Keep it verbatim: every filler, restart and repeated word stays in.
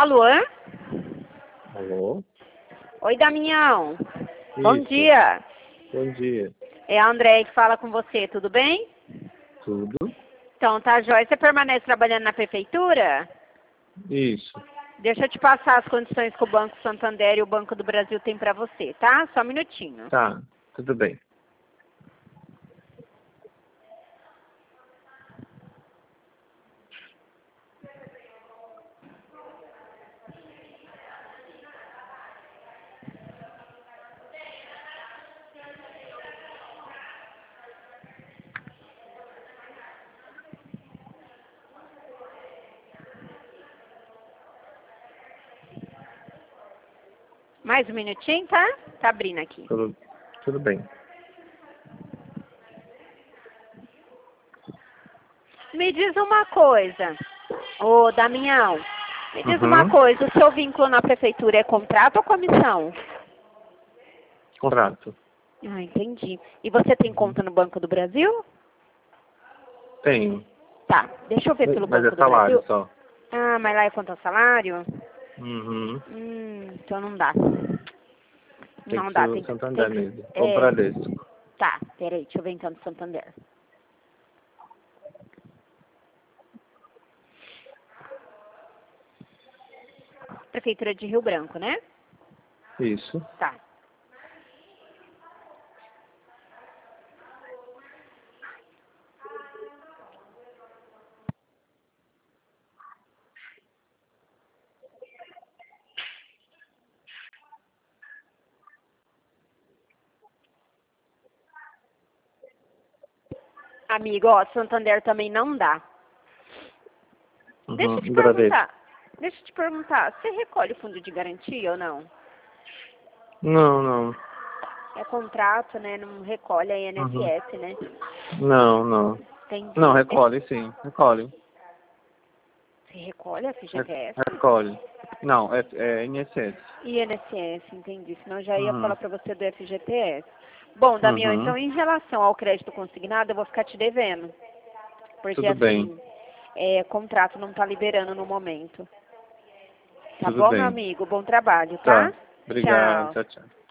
Alô? Alô? Oi, Damião. Isso. Bom dia. Bom dia. É a Andréia que fala com você, tudo bem? Tudo? Então, tá, Joia. Você permanece trabalhando na prefeitura? Isso. Deixa eu te passar as condições que o Banco Santander e o Banco do Brasil têm pra você, tá? Só um minutinho. Tá, tudo bem. Mais um minutinho, tá? Tá abrindo aqui. Tudo, tudo bem. Me diz uma coisa, ô Damião, me diz Uhum. uma coisa, o seu vínculo na prefeitura é contrato ou comissão? Contrato. Ah, entendi. E você tem conta no Banco do Brasil? Tenho. Tá, deixa eu ver pelo Mas Banco é do salário Brasil. só. Ah, mas lá é quanto ao salário? Uhum. Hum, então não dá. Tem Não que dá, ser tem o que... Santander Tem que mesmo. Ou é, Bradesco. tá, peraí, deixa eu ver então do Santander. Prefeitura de Rio Branco, né? Isso. Tá. Amigo, ó, Santander também não dá. Deixa eu te Uhum. Bradesco. perguntar. Deixa eu te perguntar, você recolhe fundo de garantia ou não? Não, não. É contrato, né? Não recolhe a Uhum. I N S S, né? Não, não. Entendi. Não, recolhe sim. Recolhe. Você recolhe a Re- F G T S? Recolhe. Não, é, é I N S S. I N S S, entendi. Senão eu já ia Uhum. falar pra você do F G T S. Bom, Damião, então Uhum. em relação ao crédito consignado, eu vou ficar te devendo. Porque Tudo bem. assim, é, contrato não tá liberando no momento. Tá Tudo bom, meu bem. amigo? Bom trabalho, tá? Tá. Obrigado. Tchau. Tchau, tchau.